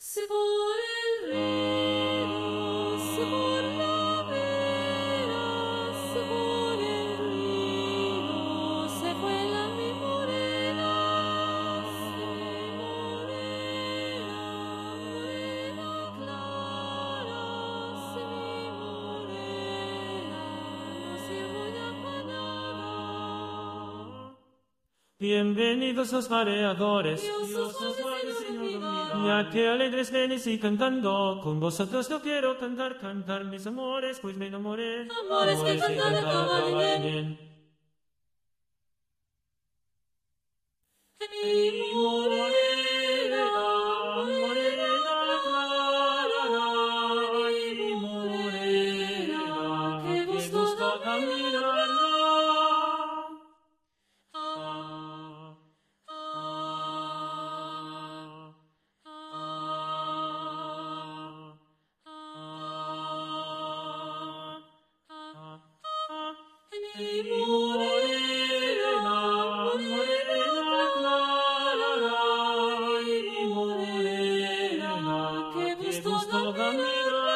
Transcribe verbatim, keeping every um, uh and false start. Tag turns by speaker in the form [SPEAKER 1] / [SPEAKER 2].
[SPEAKER 1] Se por el río, se por la vera, se por el río, se fue la mi morena, se mi morena, morena clara, se mi morena, no sirvo ya para nada.
[SPEAKER 2] Bienvenidos los mareadores,
[SPEAKER 1] Dios os guarde, Señor dormido.
[SPEAKER 2] ya que alegres venís y cantando, con vosotros yo quiero cantar, cantar mis amores, pues me enamoré.
[SPEAKER 1] Amores que cantar acaban bien. Mi morena, morena clara, mi morena, qué gusto da mirarla. Ah, ah, ah, ah, ah. Mi morena, morena clara, mi morena, qué gusto da mirar.